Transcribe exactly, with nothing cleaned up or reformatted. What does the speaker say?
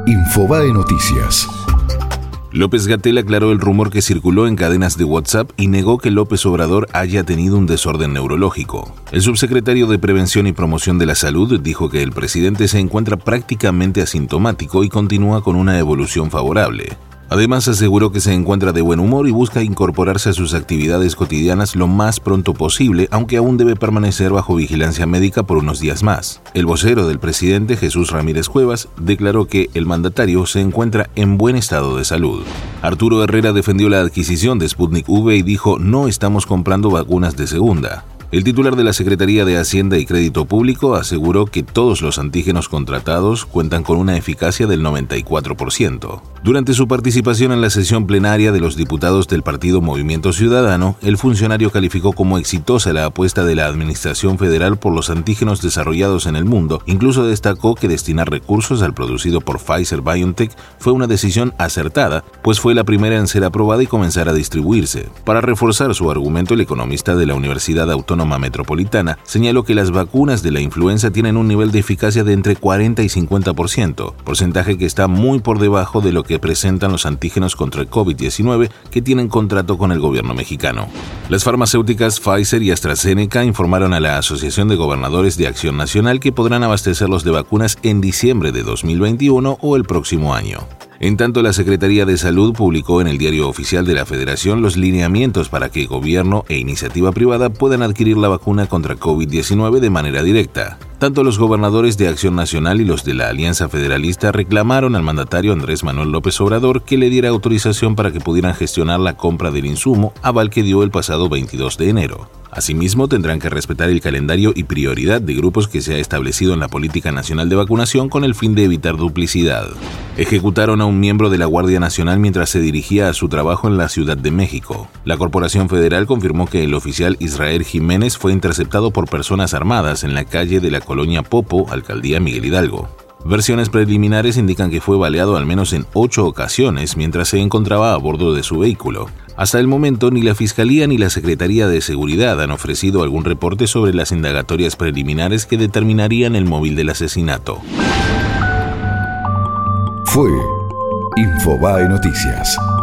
Infobae Noticias. López-Gatell aclaró el rumor que circuló en cadenas de WhatsApp y negó que López Obrador haya tenido un desorden neurológico. El subsecretario de Prevención y Promoción de la Salud dijo que el presidente se encuentra prácticamente asintomático y continúa con una evolución favorable. Además, aseguró que se encuentra de buen humor y busca incorporarse a sus actividades cotidianas lo más pronto posible, aunque aún debe permanecer bajo vigilancia médica por unos días más. El vocero del presidente, Jesús Ramírez Cuevas, declaró que el mandatario se encuentra en buen estado de salud. Arturo Herrera defendió la adquisición de Sputnik V y dijo: "No estamos comprando vacunas de segunda". El titular de la Secretaría de Hacienda y Crédito Público aseguró que todos los antígenos contratados cuentan con una eficacia del noventa y cuatro por ciento. Durante su participación en la sesión plenaria de los diputados del partido Movimiento Ciudadano, el funcionario calificó como exitosa la apuesta de la Administración Federal por los antígenos desarrollados en el mundo. Incluso destacó que destinar recursos al producido por Pfizer-BioNTech fue una decisión acertada, pues fue la primera en ser aprobada y comenzar a distribuirse. Para reforzar su argumento, el economista de la Universidad Autónoma Metropolitana señaló que las vacunas de la influenza tienen un nivel de eficacia de entre cuarenta y cincuenta por ciento, porcentaje que está muy por debajo de lo que presentan los antígenos contra el covid diecinueve que tienen contrato con el gobierno mexicano. Las farmacéuticas Pfizer y AstraZeneca informaron a la Asociación de Gobernadores de Acción Nacional que podrán abastecerlos de vacunas en diciembre de dos mil veintiuno o el próximo año. En tanto, la Secretaría de Salud publicó en el Diario Oficial de la Federación los lineamientos para que gobierno e iniciativa privada puedan adquirir la vacuna contra covid diecinueve de manera directa. Tanto los gobernadores de Acción Nacional y los de la Alianza Federalista reclamaron al mandatario Andrés Manuel López Obrador que le diera autorización para que pudieran gestionar la compra del insumo, aval que dio el pasado veintidós de enero. Asimismo, tendrán que respetar el calendario y prioridad de grupos que se ha establecido en la Política Nacional de Vacunación con el fin de evitar duplicidad. Ejecutaron a un miembro de la Guardia Nacional mientras se dirigía a su trabajo en la Ciudad de México. La Corporación Federal confirmó que el oficial Israel Jiménez fue interceptado por personas armadas en la calle de la colonia Popo, Alcaldía Miguel Hidalgo. Versiones preliminares indican que fue baleado al menos en ocho ocasiones mientras se encontraba a bordo de su vehículo. Hasta el momento, ni la Fiscalía ni la Secretaría de Seguridad han ofrecido algún reporte sobre las indagatorias preliminares que determinarían el móvil del asesinato. Fue Infobae Noticias.